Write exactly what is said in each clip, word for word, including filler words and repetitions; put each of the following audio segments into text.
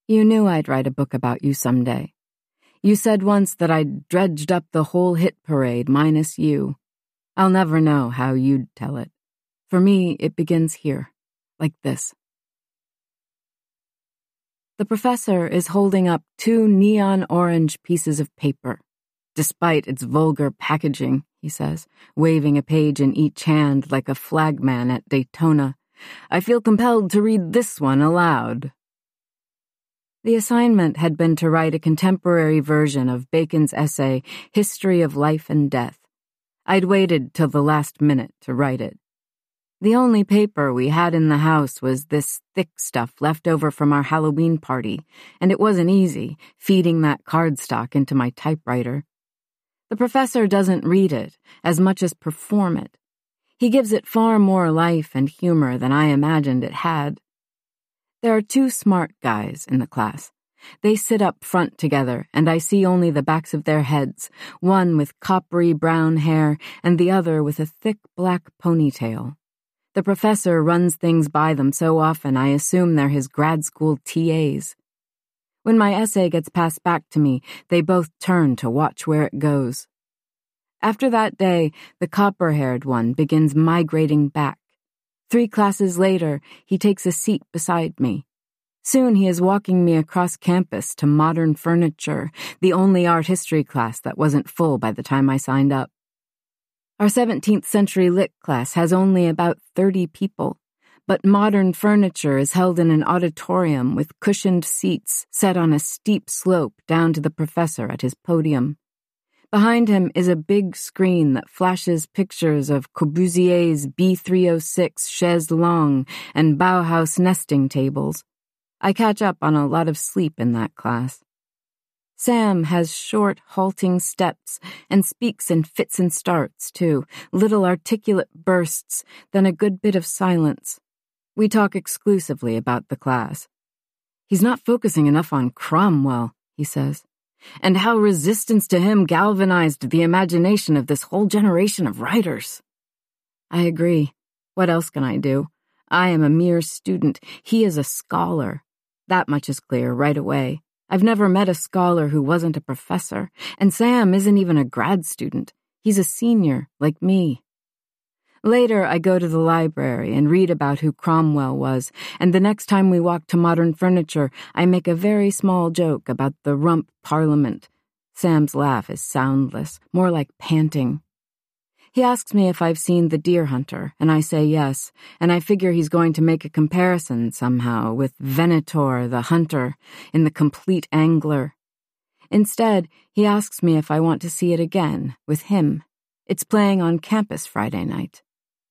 You knew I'd write a book about you someday. You said once that I'd dredged up the whole hit parade minus you. I'll never know how you'd tell it. For me, it begins here, like this. The professor is holding up two neon orange pieces of paper. Despite its vulgar packaging, he says, waving a page in each hand like a flagman at Daytona, I feel compelled to read this one aloud. The assignment had been to write a contemporary version of Bacon's essay, History of Life and Death. I'd waited till the last minute to write it. The only paper we had in the house was this thick stuff left over from our Halloween party, and it wasn't easy, feeding that cardstock into my typewriter. The professor doesn't read it as much as perform it. He gives it far more life and humor than I imagined it had. There are two smart guys in the class. They sit up front together, and I see only the backs of their heads, one with coppery brown hair and the other with a thick black ponytail. The professor runs things by them so often I assume they're his grad school T As. When my essay gets passed back to me, they both turn to watch where it goes. After that day, the copper-haired one begins migrating back. Three classes later, he takes a seat beside me. Soon he is walking me across campus to Modern Furniture, the only art history class that wasn't full by the time I signed up. Our seventeenth century lit class has only about thirty people, but Modern Furniture is held in an auditorium with cushioned seats set on a steep slope down to the professor at his podium. Behind him is a big screen that flashes pictures of Corbusier's B three oh six chaise longue and Bauhaus nesting tables. I catch up on a lot of sleep in that class. Sam has short, halting steps and speaks in fits and starts, too, little articulate bursts, then a good bit of silence. We talk exclusively about the class. He's not focusing enough on Cromwell, he says, and how resistance to him galvanized the imagination of this whole generation of writers. I agree. What else can I do? I am a mere student. He is a scholar. That much is clear right away. I've never met a scholar who wasn't a professor, and Sam isn't even a grad student. He's a senior, like me. Later, I go to the library and read about who Cromwell was, and the next time we walk to Modern Furniture, I make a very small joke about the rump parliament. Sam's laugh is soundless, more like panting. He asks me if I've seen The Deer Hunter, and I say yes, and I figure he's going to make a comparison somehow with Venator the Hunter in The Complete Angler. Instead, he asks me if I want to see it again, with him. It's playing on campus Friday night.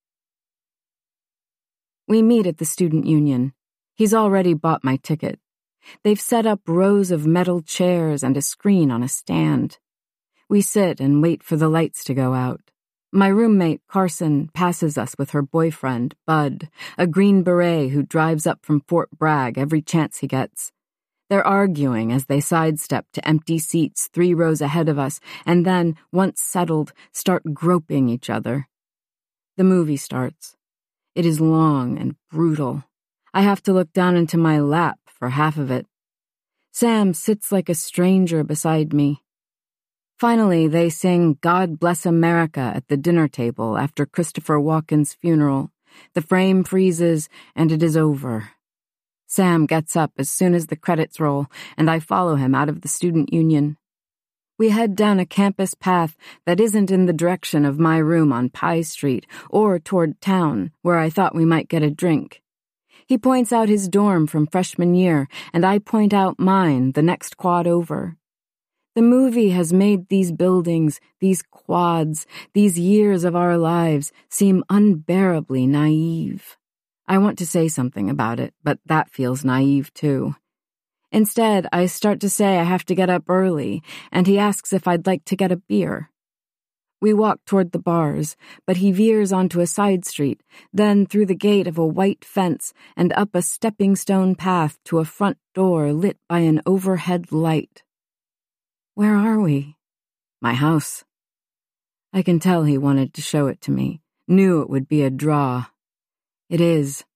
We meet at the student union. He's already bought my ticket. They've set up rows of metal chairs and a screen on a stand. We sit and wait for the lights to go out. My roommate, Carson, passes us with her boyfriend, Bud, a Green Beret who drives up from Fort Bragg every chance he gets. They're arguing as they sidestep to empty seats three rows ahead of us and then, once settled, start groping each other. The movie starts. It is long and brutal. I have to look down into my lap for half of it. Sam sits like a stranger beside me. Finally, they sing God Bless America at the dinner table after Christopher Walken's funeral. The frame freezes, and it is over. Sam gets up as soon as the credits roll, and I follow him out of the student union. We head down a campus path that isn't in the direction of my room on Pye Street or toward town, where I thought we might get a drink. He points out his dorm from freshman year, and I point out mine the next quad over. The movie has made these buildings, these quads, these years of our lives seem unbearably naive. I want to say something about it, but that feels naive too. Instead, I start to say I have to get up early, and he asks if I'd like to get a beer. We walk toward the bars, but he veers onto a side street, then through the gate of a white fence and up a stepping stone path to a front door lit by an overhead light. Where are we? My house. I can tell he wanted to show it to me, knew it would be a draw. It is.